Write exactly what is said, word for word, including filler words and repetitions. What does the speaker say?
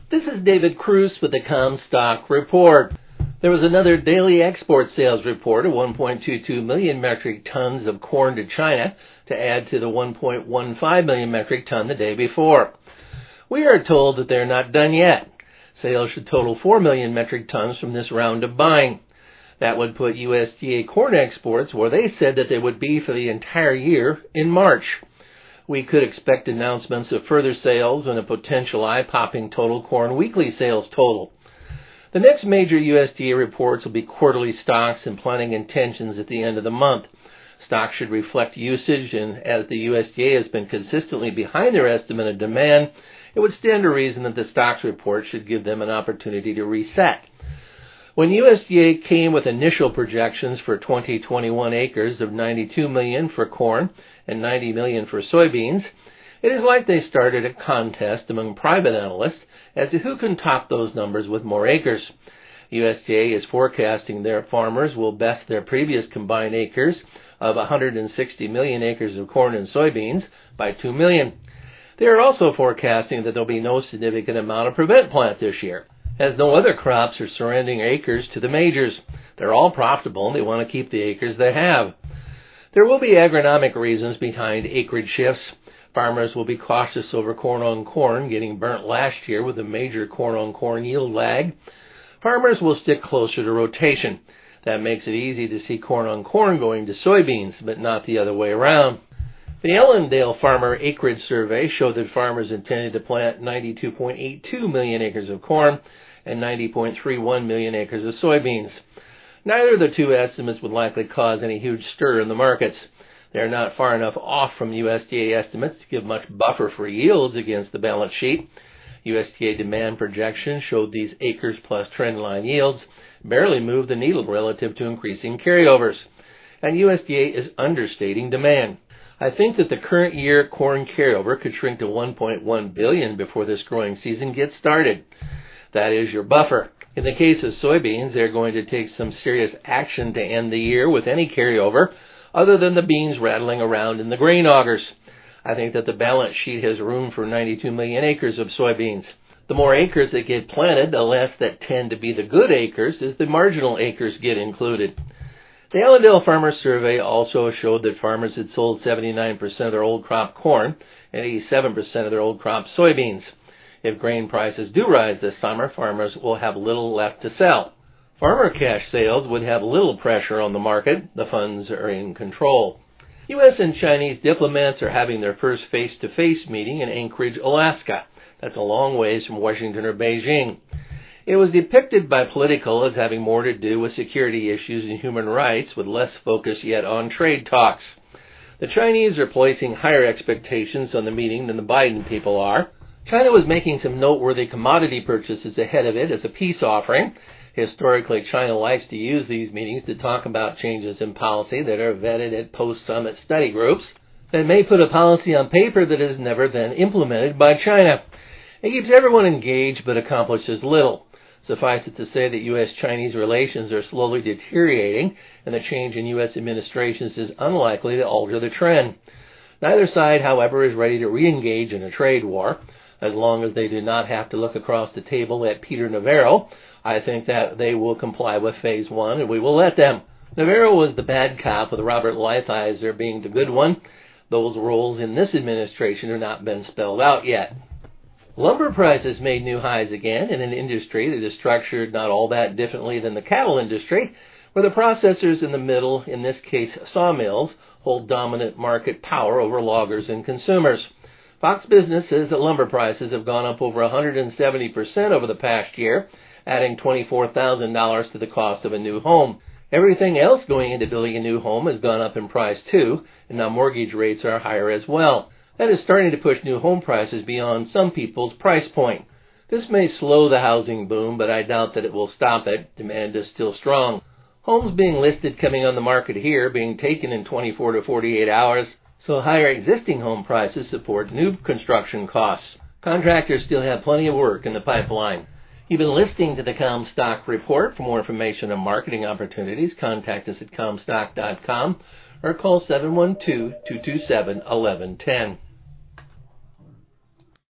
This is David Cruz with the Comstock Report. There was another daily export sales report of one point two two million metric tons of corn to China to add to the one point one five million metric ton the day before. We are told that they're not done yet. Sales should total four million metric tons from this round of buying. That would put U S D A corn exports where they said that they would be for the entire year in March. We could expect announcements of further sales and a potential eye-popping total corn weekly sales total. The next major U S D A reports will be quarterly stocks and planting intentions at the end of the month. Stocks should reflect usage, and as the U S D A has been consistently behind their estimate of demand, it would stand to reason that the stocks report should give them an opportunity to reset. When U S D A came with initial projections for twenty twenty-one acres of ninety-two million for corn and ninety million for soybeans, it is like they started a contest among private analysts as to who can top those numbers with more acres. U S D A is forecasting their farmers will best their previous combined acres of one hundred sixty million acres of corn and soybeans by two million. They are also forecasting that there will be no significant amount of prevent plant this year, as no other crops are surrendering acres to the majors. They're all profitable and they want to keep the acres they have. There will be agronomic reasons behind acreage shifts. Farmers will be cautious over corn on corn getting burnt last year with a major corn on corn yield lag. Farmers will stick closer to rotation. That makes it easy to see corn on corn going to soybeans, but not the other way around. The Ellendale Farmer Acreage Survey showed that farmers intended to plant ninety-two point eight two million acres of corn and ninety point three one million acres of soybeans. Neither of the two estimates would likely cause any huge stir in the markets. They are not far enough off from U S D A estimates to give much buffer for yields against the balance sheet. U S D A demand projections showed these acres plus trendline yields barely moved the needle relative to increasing carryovers, and U S D A is understating demand. I think that the current year corn carryover could shrink to one point one billion before this growing season gets started. That is your buffer. In the case of soybeans, they're going to take some serious action to end the year with any carryover other than the beans rattling around in the grain augers. I think that the balance sheet has room for ninety-two million acres of soybeans. The more acres that get planted, the less that tend to be the good acres as the marginal acres get included. The Ellendale Farmer Survey also showed that farmers had sold seventy-nine percent of their old crop corn and eighty-seven percent of their old crop soybeans. If grain prices do rise this summer, farmers will have little left to sell. Farmer cash sales would have little pressure on the market. The funds are in control. U S and Chinese diplomats are having their first face-to-face meeting in Anchorage, Alaska. That's a long ways from Washington or Beijing. It was depicted by Politico as having more to do with security issues and human rights, with less focus yet on trade talks. The Chinese are placing higher expectations on the meeting than the Biden people are. China was making some noteworthy commodity purchases ahead of it as a peace offering. Historically, China likes to use these meetings to talk about changes in policy that are vetted at post-summit study groups that may put a policy on paper that is never then implemented by China. It keeps everyone engaged but accomplishes little. Suffice it to say that U S Chinese relations are slowly deteriorating, and the change in U S administrations is unlikely to alter the trend. Neither side, however, is ready to re-engage in a trade war. As long as they do not have to look across the table at Peter Navarro, I think that they will comply with phase one, and we will let them. Navarro was the bad cop, with Robert Lighthizer being the good one. Those roles in this administration have not been spelled out yet. Lumber prices made new highs again in an industry that is structured not all that differently than the cattle industry, where the processors in the middle, in this case sawmills, hold dominant market power over loggers and consumers. Fox Business says that lumber prices have gone up over one hundred seventy percent over the past year, adding twenty-four thousand dollars to the cost of a new home. Everything else going into building a new home has gone up in price too, and now mortgage rates are higher as well. That is starting to push new home prices beyond some people's price point. This may slow the housing boom, but I doubt that it will stop it. Demand is still strong. Homes being listed coming on the market here being taken in twenty-four to forty-eight hours, so higher existing home prices support new construction costs. Contractors still have plenty of work in the pipeline. You've been listening to the Comstock Report. For more information on marketing opportunities, contact us at comstock dot com or call seven one two, two two seven, one one one zero.